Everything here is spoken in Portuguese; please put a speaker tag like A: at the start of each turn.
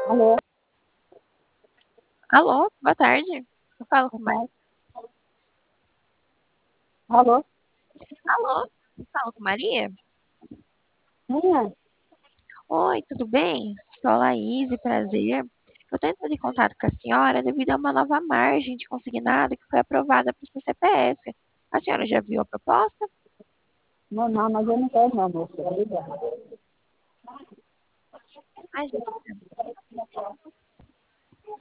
A: Alô,
B: Alô, boa tarde. Eu falo com
A: boa
B: Maria.
A: tarde. Alô,
B: Alô, eu falo com Maria?
A: quem é?
B: Oi, tudo bem? Sou a Laís, prazer. Eu estou entrando em contato com a senhora devido a uma nova margem de consignado que foi aprovada para o seu CPF. A senhora já viu a proposta?
A: Não, não, mas eu não quero não, moça. Obrigada.
B: Imagina.